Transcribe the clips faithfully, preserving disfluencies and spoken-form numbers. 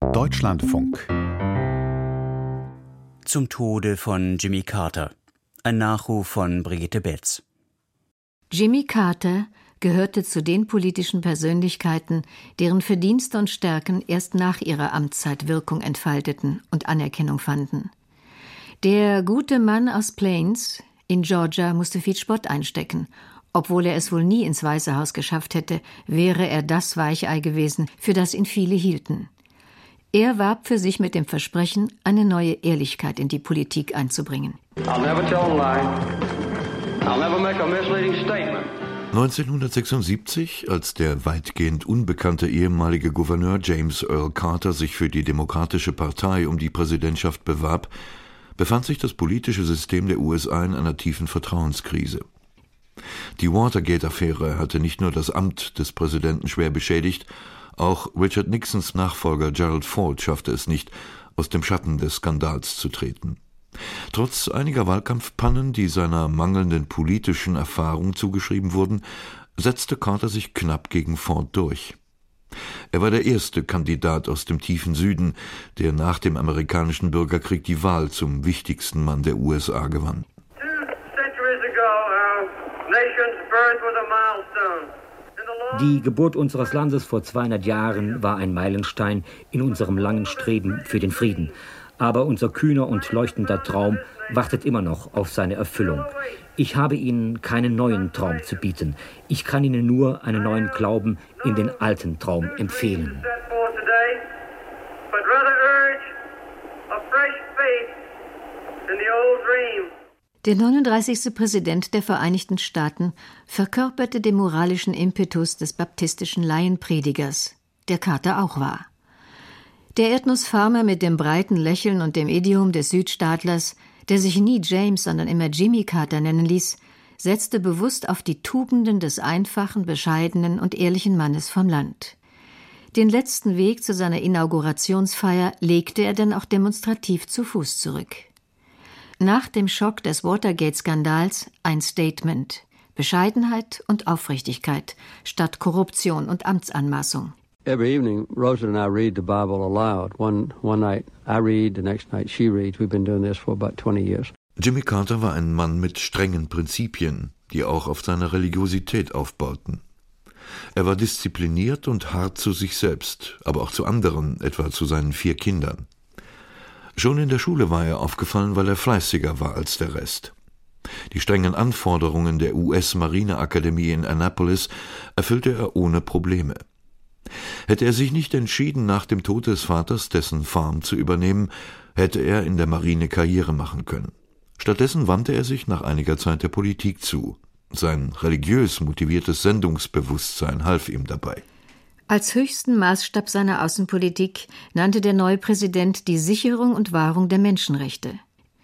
Deutschlandfunk. Zum Tode von Jimmy Carter. Ein Nachruf von Brigitte Betz. Jimmy Carter gehörte zu den politischen Persönlichkeiten, deren Verdienste und Stärken erst nach ihrer Amtszeit Wirkung entfalteten und Anerkennung fanden. Der gute Mann aus Plains in Georgia musste viel Spott einstecken. Obwohl er es wohl nie ins Weiße Haus geschafft hätte, wäre er das Weichei gewesen, für das ihn viele hielten. Er warb für sich mit dem Versprechen, eine neue Ehrlichkeit in die Politik einzubringen. neunzehnhundertsechsundsiebzig, als der weitgehend unbekannte ehemalige Gouverneur James Earl Carter sich für die Demokratische Partei um die Präsidentschaft bewarb, befand sich das politische System der U S A in einer tiefen Vertrauenskrise. Die Watergate-Affäre hatte nicht nur das Amt des Präsidenten schwer beschädigt, auch Richard Nixons Nachfolger Gerald Ford schaffte es nicht, aus dem Schatten des Skandals zu treten. Trotz einiger Wahlkampfpannen, die seiner mangelnden politischen Erfahrung zugeschrieben wurden, setzte Carter sich knapp gegen Ford durch. Er war der erste Kandidat aus dem tiefen Süden, der nach dem amerikanischen Bürgerkrieg die Wahl zum wichtigsten Mann der U S A gewann. Die Geburt unseres Landes vor zweihundert Jahren war ein Meilenstein in unserem langen Streben für den Frieden. Aber unser kühner und leuchtender Traum wartet immer noch auf seine Erfüllung. Ich habe Ihnen keinen neuen Traum zu bieten. Ich kann Ihnen nur einen neuen Glauben in den alten Traum empfehlen. Der neununddreißigste Präsident der Vereinigten Staaten verkörperte den moralischen Impetus des baptistischen Laienpredigers, der Carter auch war. Der Erdnussfarmer mit dem breiten Lächeln und dem Idiom des Südstaatlers, der sich nie James, sondern immer Jimmy Carter nennen ließ, setzte bewusst auf die Tugenden des einfachen, bescheidenen und ehrlichen Mannes vom Land. Den letzten Weg zu seiner Inaugurationsfeier legte er dann auch demonstrativ zu Fuß zurück. Nach dem Schock des Watergate-Skandals ein Statement: Bescheidenheit und Aufrichtigkeit statt Korruption und Amtsanmaßung. Every evening, Rosa and I read the Bible aloud. One one night I read, the next night she reads. We've been doing this for about twenty years. Jimmy Carter war ein Mann mit strengen Prinzipien, die auch auf seiner Religiosität aufbauten. Er war diszipliniert und hart zu sich selbst, aber auch zu anderen, etwa zu seinen vier Kindern. Schon in der Schule war er aufgefallen, weil er fleißiger war als der Rest. Die strengen Anforderungen der U S-Marineakademie in Annapolis erfüllte er ohne Probleme. Hätte er sich nicht entschieden, nach dem Tod des Vaters dessen Farm zu übernehmen, hätte er in der Marine Karriere machen können. Stattdessen wandte er sich nach einiger Zeit der Politik zu. Sein religiös motiviertes Sendungsbewusstsein half ihm dabei. Als höchsten Maßstab seiner Außenpolitik nannte der neue Präsident die Sicherung und Wahrung der Menschenrechte.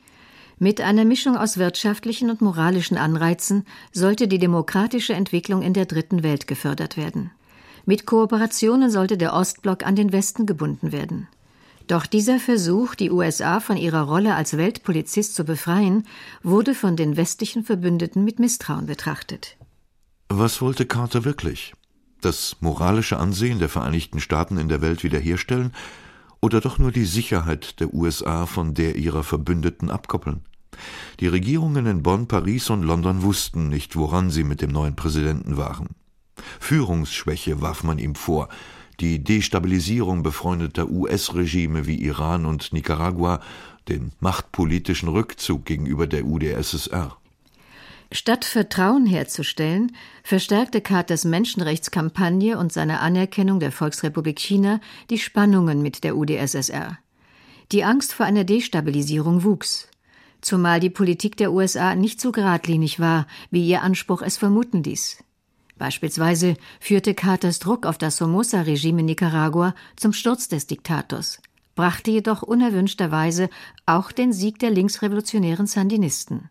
Mit einer Mischung aus wirtschaftlichen und moralischen Anreizen sollte die demokratische Entwicklung in der Dritten Welt gefördert werden. Mit Kooperationen sollte der Ostblock an den Westen gebunden werden. Doch dieser Versuch, die U S A von ihrer Rolle als Weltpolizist zu befreien, wurde von den westlichen Verbündeten mit Misstrauen betrachtet. Was wollte Carter wirklich? Das moralische Ansehen der Vereinigten Staaten in der Welt wiederherstellen oder doch nur die Sicherheit der U S A von der ihrer Verbündeten abkoppeln? Die Regierungen in Bonn, Paris und London wussten nicht, woran sie mit dem neuen Präsidenten waren. Führungsschwäche warf man ihm vor, die Destabilisierung befreundeter U S-Regime wie Iran und Nicaragua, den machtpolitischen Rückzug gegenüber der U d S S R. Statt Vertrauen herzustellen, verstärkte Carters Menschenrechtskampagne und seine Anerkennung der Volksrepublik China die Spannungen mit der U d S S R. Die Angst vor einer Destabilisierung wuchs, zumal die Politik der U S A nicht so geradlinig war, wie ihr Anspruch es vermuten ließ. Beispielsweise führte Carters Druck auf das Somoza-Regime in Nicaragua zum Sturz des Diktators, brachte jedoch unerwünschterweise auch den Sieg der linksrevolutionären Sandinisten.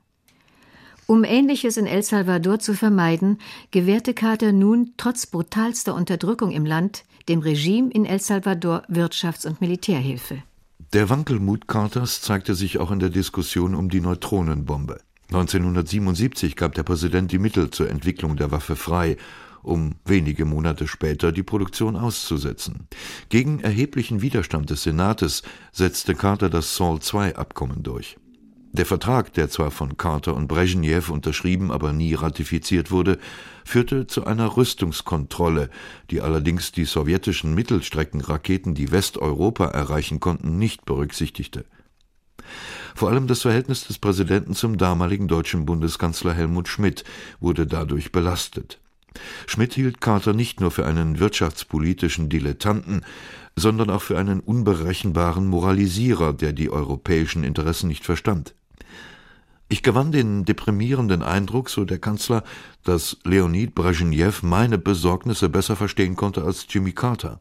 Um Ähnliches in El Salvador zu vermeiden, gewährte Carter nun trotz brutalster Unterdrückung im Land dem Regime in El Salvador Wirtschafts- und Militärhilfe. Der Wankelmut Carters zeigte sich auch in der Diskussion um die Neutronenbombe. neunzehnhundertsiebenundsiebzig gab der Präsident die Mittel zur Entwicklung der Waffe frei um wenige Monate später die Produktion auszusetzen. Gegen erheblichen Widerstand des Senates setzte Carter das SALT zwei Abkommen durch. Der Vertrag, der zwar von Carter und Brezhnev unterschrieben, aber nie ratifiziert wurde, führte zu einer Rüstungskontrolle, die allerdings die sowjetischen Mittelstreckenraketen, die Westeuropa erreichen konnten, nicht berücksichtigte. Vor allem das Verhältnis des Präsidenten zum damaligen deutschen Bundeskanzler Helmut Schmidt wurde dadurch belastet. Schmidt hielt Carter nicht nur für einen wirtschaftspolitischen Dilettanten, sondern auch für einen unberechenbaren Moralisierer, der die europäischen Interessen nicht verstand. Ich gewann den deprimierenden Eindruck, so der Kanzler, dass Leonid Brezhnev meine Besorgnisse besser verstehen konnte als Jimmy Carter.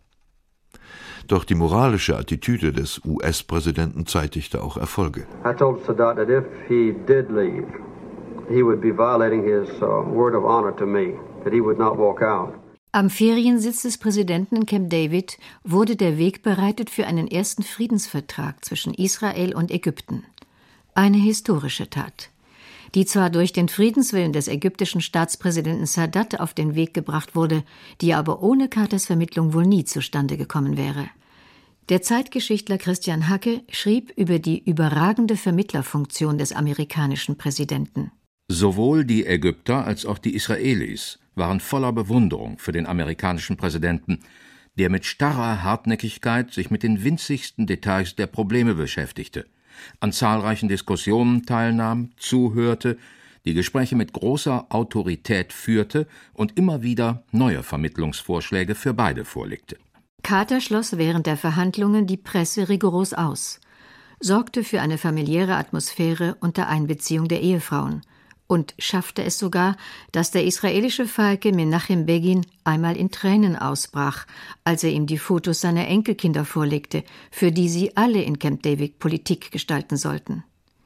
Doch die moralische Attitüde des U S-Präsidenten zeitigte auch Erfolge. I told Sadat that if he did leave, he would be violating his uh, word of honor to me, that he would not walk out. Am Feriensitz des Präsidenten in Camp David wurde der Weg bereitet für einen ersten Friedensvertrag zwischen Israel und Ägypten. Eine historische Tat, die zwar durch den Friedenswillen des ägyptischen Staatspräsidenten Sadat auf den Weg gebracht wurde, die aber ohne Carters Vermittlung wohl nie zustande gekommen wäre. Der Zeitgeschichtler Christian Hacke schrieb über die überragende Vermittlerfunktion des amerikanischen Präsidenten. Sowohl die Ägypter als auch die Israelis waren voller Bewunderung für den amerikanischen Präsidenten, der mit starrer Hartnäckigkeit sich mit den winzigsten Details der Probleme beschäftigte, an zahlreichen Diskussionen teilnahm, zuhörte, die Gespräche mit großer Autorität führte und immer wieder neue Vermittlungsvorschläge für beide vorlegte. Carter schloss während der Verhandlungen die Presse rigoros aus, sorgte für eine familiäre Atmosphäre unter Einbeziehung der Ehefrauen und schaffte es sogar, dass der israelische Falke Menachem Begin einmal in Tränen ausbrach, als er ihm die Fotos seiner Enkelkinder vorlegte, für die sie alle in Camp David Politik gestalten sollten.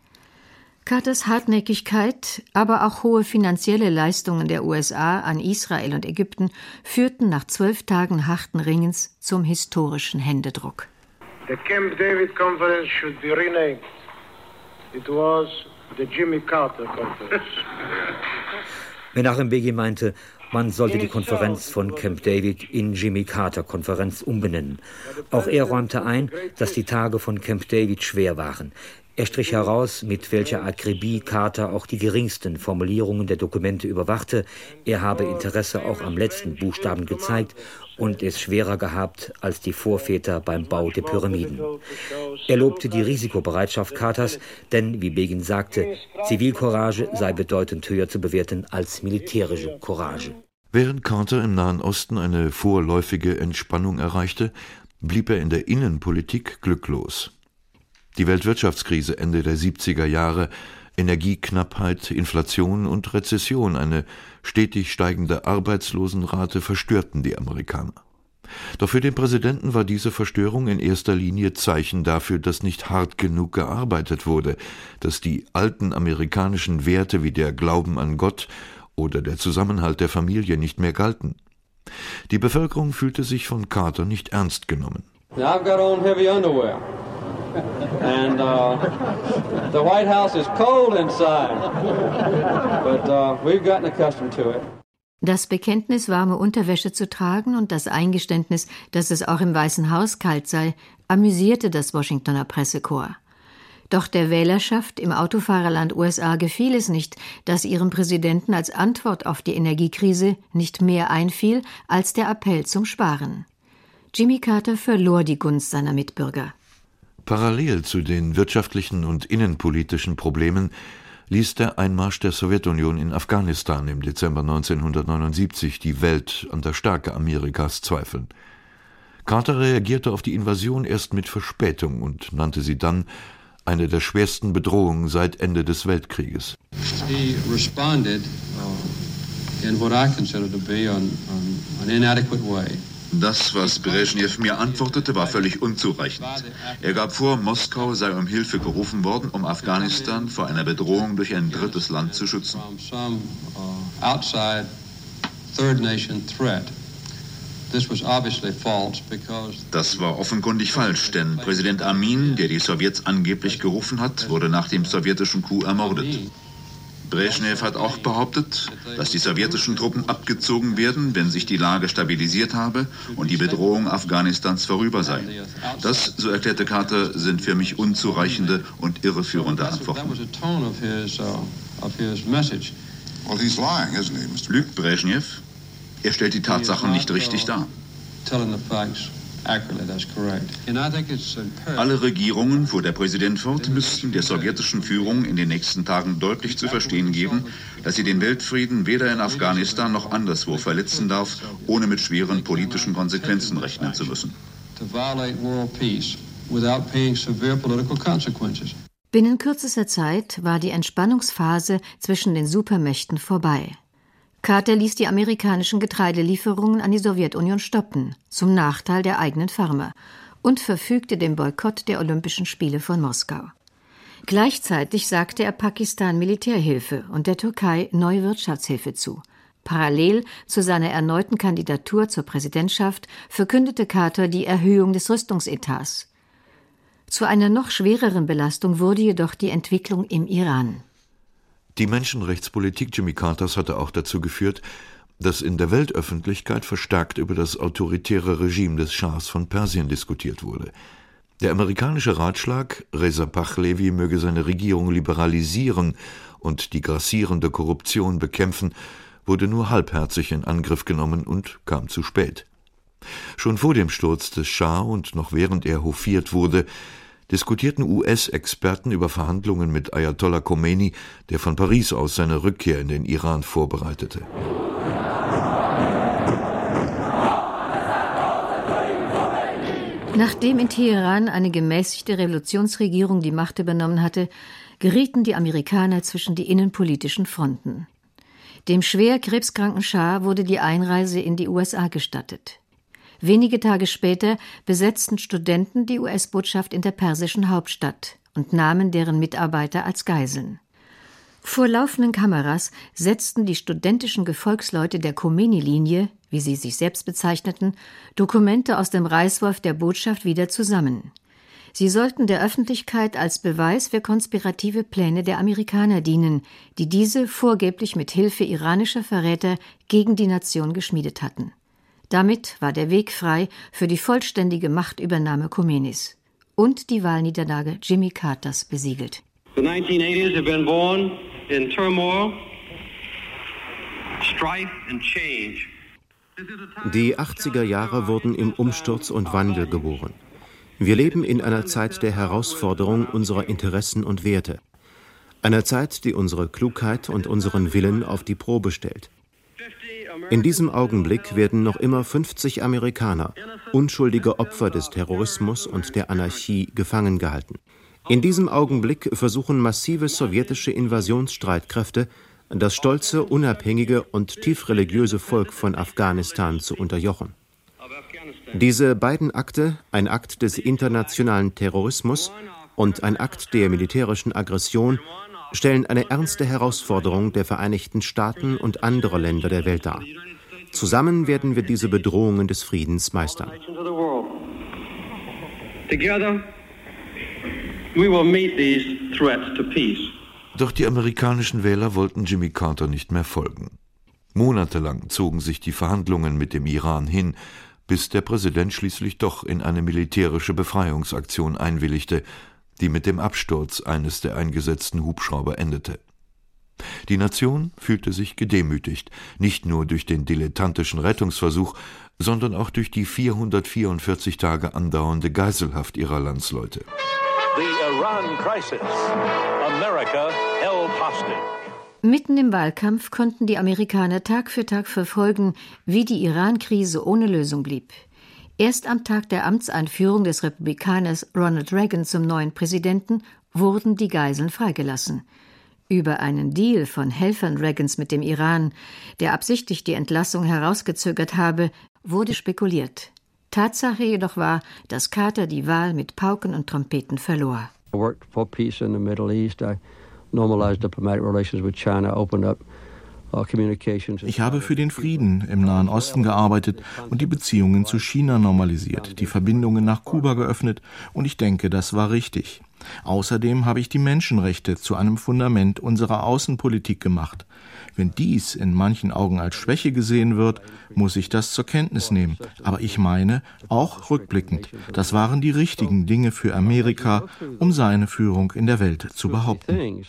Carters Hartnäckigkeit, aber auch hohe finanzielle Leistungen der U S A an Israel und Ägypten führten nach zwölf Tagen harten Ringens zum historischen Händedruck. The Camp David Conference should be renamed. It was the Jimmy Carter Conference. Menachem Begin meinte, man sollte die Konferenz von Camp David in Jimmy Carter Konferenz umbenennen. Auch er räumte ein, dass die Tage von Camp David schwer waren. Er strich heraus, mit welcher Akribie Carter auch die geringsten Formulierungen der Dokumente überwachte. Er habe Interesse auch am letzten Buchstaben gezeigt und es schwerer gehabt als die Vorväter beim Bau der Pyramiden. Er lobte die Risikobereitschaft Carters, denn, wie Begin sagte, Zivilcourage sei bedeutend höher zu bewerten als militärische Courage. Während Carter im Nahen Osten eine vorläufige Entspannung erreichte, blieb er in der Innenpolitik glücklos. Die Weltwirtschaftskrise Ende der siebziger Jahre, Energieknappheit, Inflation und Rezession, eine stetig steigende Arbeitslosenrate verstörten die Amerikaner. Doch für den Präsidenten war diese Verstörung in erster Linie Zeichen dafür, dass nicht hart genug gearbeitet wurde, dass die alten amerikanischen Werte wie der Glauben an Gott oder der Zusammenhalt der Familie nicht mehr galten. Die Bevölkerung fühlte sich von Carter nicht ernst genommen. Now I've got on heavy underwear. And uh, the White House is cold inside, but uh, we've gotten accustomed to it. Das Bekenntnis, warme Unterwäsche zu tragen und das Eingeständnis, dass es auch im Weißen Haus kalt sei, amüsierte das Washingtoner Pressekorps. Doch der Wählerschaft im Autofahrerland U S A gefiel es nicht, dass ihrem Präsidenten als Antwort auf die Energiekrise nicht mehr einfiel als der Appell zum Sparen. Jimmy Carter verlor die Gunst seiner Mitbürger. Parallel zu den wirtschaftlichen und innenpolitischen Problemen ließ der Einmarsch der Sowjetunion in Afghanistan im Dezember neunzehnhundertneunundsiebzig die Welt an der Stärke Amerikas zweifeln. Carter reagierte auf die Invasion erst mit Verspätung und nannte sie dann eine der schwersten Bedrohungen seit Ende des Weltkrieges. He responded uh, in what I consider to be an, an, an inadequate way. Das, was Brezhnev mir antwortete, war völlig unzureichend. Er gab vor, Moskau sei um Hilfe gerufen worden, um Afghanistan vor einer Bedrohung durch ein drittes Land zu schützen. Das war offenkundig falsch, denn Präsident Amin, der die Sowjets angeblich gerufen hat, wurde nach dem sowjetischen Coup ermordet. Brezhnev hat auch behauptet, dass die sowjetischen Truppen abgezogen werden, wenn sich die Lage stabilisiert habe und die Bedrohung Afghanistans vorüber sei. Das, so erklärte Carter, sind für mich unzureichende und irreführende Antworten. Lügt Brezhnev? Er stellt die Tatsachen nicht richtig dar. Alle Regierungen, fuhr der Präsident fort, müssten der sowjetischen Führung in den nächsten Tagen deutlich zu verstehen geben, dass sie den Weltfrieden weder in Afghanistan noch anderswo verletzen darf, ohne mit schweren politischen Konsequenzen rechnen zu müssen. Binnen kürzester Zeit war die Entspannungsphase zwischen den Supermächten vorbei. Carter ließ die amerikanischen Getreidelieferungen an die Sowjetunion stoppen, zum Nachteil der eigenen Farmer, und verfügte den Boykott der Olympischen Spiele von Moskau. Gleichzeitig sagte er Pakistan Militärhilfe und der Türkei neue Wirtschaftshilfe zu. Parallel zu seiner erneuten Kandidatur zur Präsidentschaft verkündete Carter die Erhöhung des Rüstungsetats. Zu einer noch schwereren Belastung wurde jedoch die Entwicklung im Iran. Die Menschenrechtspolitik Jimmy Carters hatte auch dazu geführt, dass in der Weltöffentlichkeit verstärkt über das autoritäre Regime des Schahs von Persien diskutiert wurde. Der amerikanische Ratschlag, Reza Pahlavi möge seine Regierung liberalisieren und die grassierende Korruption bekämpfen, wurde nur halbherzig in Angriff genommen und kam zu spät. Schon vor dem Sturz des Schah und noch während er hofiert wurde, diskutierten U S-Experten über Verhandlungen mit Ayatollah Khomeini, der von Paris aus seine Rückkehr in den Iran vorbereitete. Nachdem in Teheran eine gemäßigte Revolutionsregierung die Macht übernommen hatte, gerieten die Amerikaner zwischen die innenpolitischen Fronten. Dem schwer krebskranken Schah wurde die Einreise in die U S A gestattet. Wenige Tage später besetzten Studenten die U S-Botschaft in der persischen Hauptstadt und nahmen deren Mitarbeiter als Geiseln. Vor laufenden Kameras setzten die studentischen Gefolgsleute der Khomeini-Linie, wie sie sich selbst bezeichneten, Dokumente aus dem Reißwolf der Botschaft wieder zusammen. Sie sollten der Öffentlichkeit als Beweis für konspirative Pläne der Amerikaner dienen, die diese vorgeblich mit Hilfe iranischer Verräter gegen die Nation geschmiedet hatten. Damit war der Weg frei für die vollständige Machtübernahme Khomeinis und die Wahlniederlage Jimmy Carters besiegelt. The nineteen eighties have been born in turmoil, strife and change. Die achtziger Jahre wurden im Umsturz und Wandel geboren. Wir leben in einer Zeit der Herausforderung unserer Interessen und Werte. Einer Zeit, die unsere Klugheit und unseren Willen auf die Probe stellt. In diesem Augenblick werden noch immer fünfzig Amerikaner, unschuldige Opfer des Terrorismus und der Anarchie, gefangen gehalten. In diesem Augenblick versuchen massive sowjetische Invasionsstreitkräfte, das stolze, unabhängige und tief religiöse Volk von Afghanistan zu unterjochen. Diese beiden Akte, ein Akt des internationalen Terrorismus und ein Akt der militärischen Aggression, stellen eine ernste Herausforderung der Vereinigten Staaten und anderer Länder der Welt dar. Zusammen werden wir diese Bedrohungen des Friedens meistern. Doch die amerikanischen Wähler wollten Jimmy Carter nicht mehr folgen. Monatelang zogen sich die Verhandlungen mit dem Iran hin, bis der Präsident schließlich doch in eine militärische Befreiungsaktion einwilligte, die mit dem Absturz eines der eingesetzten Hubschrauber endete. Die Nation fühlte sich gedemütigt, nicht nur durch den dilettantischen Rettungsversuch, sondern auch durch die vierhundertvierundvierzig Tage andauernde Geiselhaft ihrer Landsleute. The Iran crisis. America held hostage. Mitten im Wahlkampf konnten die Amerikaner Tag für Tag verfolgen, wie die Iran-Krise ohne Lösung blieb. Erst am Tag der Amtseinführung des Republikaners Ronald Reagan zum neuen Präsidenten wurden die Geiseln freigelassen. Über einen Deal von Helfern Reagans mit dem Iran, der absichtlich die Entlassung herausgezögert habe, wurde spekuliert. Tatsache jedoch war, dass Carter die Wahl mit Pauken und Trompeten verlor. I worked for peace in the Middle East. I normalized diplomatic relations with China, opened up Ich habe für den Frieden im Nahen Osten gearbeitet und die Beziehungen zu China normalisiert, die Verbindungen nach Kuba geöffnet, und ich denke, das war richtig. Außerdem habe ich die Menschenrechte zu einem Fundament unserer Außenpolitik gemacht. Wenn dies in manchen Augen als Schwäche gesehen wird, muss ich das zur Kenntnis nehmen. Aber ich meine, auch rückblickend, das waren die richtigen Dinge für Amerika, um seine Führung in der Welt zu behaupten.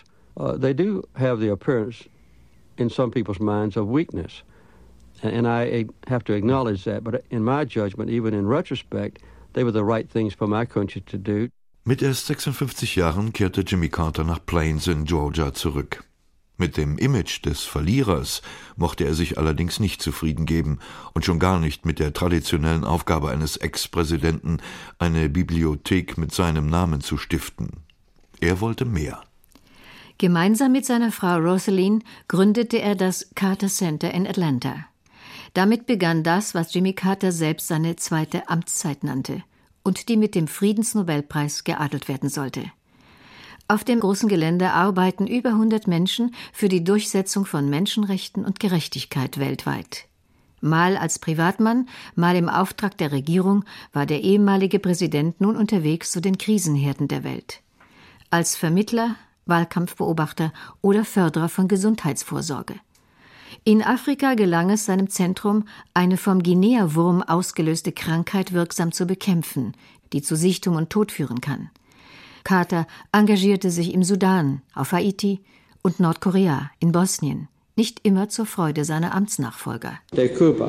In some people's minds of weakness. And I have to acknowledge that, but in my judgment, even in retrospect, they were the right things for my country to do. Mit erst sechsundfünfzig Jahren kehrte Jimmy Carter nach Plains in Georgia zurück. Mit dem Image des Verlierers mochte er sich allerdings nicht zufrieden geben und schon gar nicht mit der traditionellen Aufgabe eines Ex-Präsidenten, eine Bibliothek mit seinem Namen zu stiften. Er wollte mehr. Gemeinsam mit seiner Frau Rosalynn gründete er das Carter Center in Atlanta. Damit begann das, was Jimmy Carter selbst seine zweite Amtszeit nannte und die mit dem Friedensnobelpreis geadelt werden sollte. Auf dem großen Gelände arbeiten über hundert Menschen für die Durchsetzung von Menschenrechten und Gerechtigkeit weltweit. Mal als Privatmann, mal im Auftrag der Regierung war der ehemalige Präsident nun unterwegs zu den Krisenherden der Welt. Als Vermittler, Wahlkampfbeobachter oder Förderer von Gesundheitsvorsorge. In Afrika gelang es seinem Zentrum, eine vom Guinea-Wurm ausgelöste Krankheit wirksam zu bekämpfen, die zu Sichtung und Tod führen kann. Carter engagierte sich im Sudan, auf Haiti und Nordkorea, in Bosnien, nicht immer zur Freude seiner Amtsnachfolger. I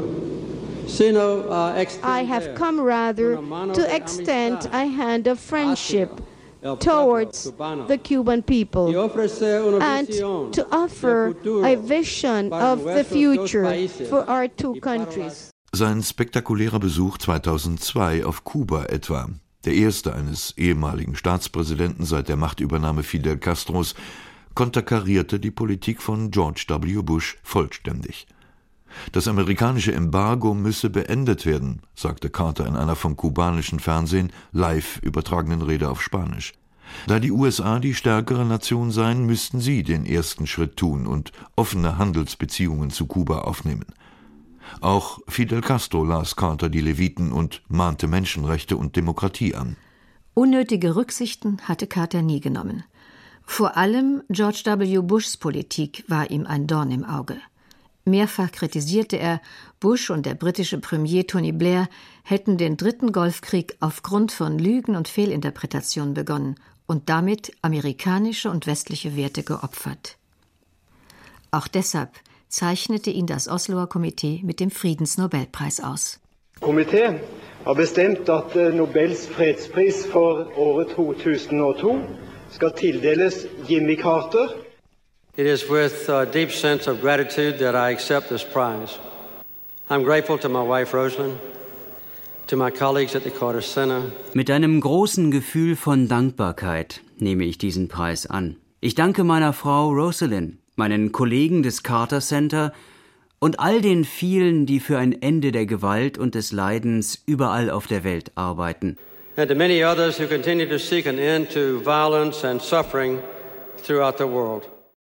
have come rather to extend a hand of friendship towards the Cuban people and to offer a vision of the future for our two countries. Sein spektakulärer Besuch zweitausendzwei auf Kuba etwa, der erste eines ehemaligen Staatspräsidenten seit der Machtübernahme Fidel Castros, konterkarierte die Politik von George W. Bush vollständig. Das amerikanische Embargo müsse beendet werden, sagte Carter in einer vom kubanischen Fernsehen live übertragenen Rede auf Spanisch. Da die U S A die stärkere Nation seien, müssten sie den ersten Schritt tun und offene Handelsbeziehungen zu Kuba aufnehmen. Auch Fidel Castro las Carter die Leviten und mahnte Menschenrechte und Demokratie an. Unnötige Rücksichten hatte Carter nie genommen. Vor allem George W. Bushs Politik war ihm ein Dorn im Auge. Mehrfach kritisierte er, Bush und der britische Premier Tony Blair hätten den dritten Golfkrieg aufgrund von Lügen und Fehlinterpretationen begonnen und damit amerikanische und westliche Werte geopfert. Auch deshalb zeichnete ihn das Osloer Komitee mit dem Friedensnobelpreis aus. Komitee har bestemt at Nobels fredspris for året zweitausendzwei skal tildeles Jimmy Carter. It is with a deep sense of gratitude that I accept this prize. I'm grateful to my wife Rosalynn, to my colleagues at the Carter Center. Mit einem großen Gefühl von Dankbarkeit nehme ich diesen Preis an. Ich danke meiner Frau Rosalynn, meinen Kollegen des Carter Center und all den vielen, die für ein Ende der Gewalt und des Leidens überall auf der Welt arbeiten. And to many others who continue to seek an end to violence and suffering throughout the world.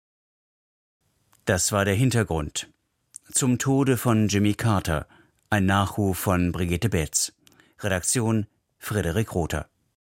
Das war der Hintergrund zum Tode von Jimmy Carter, ein Nachruf von Brigitte Betz. Redaktion Frederik Rother.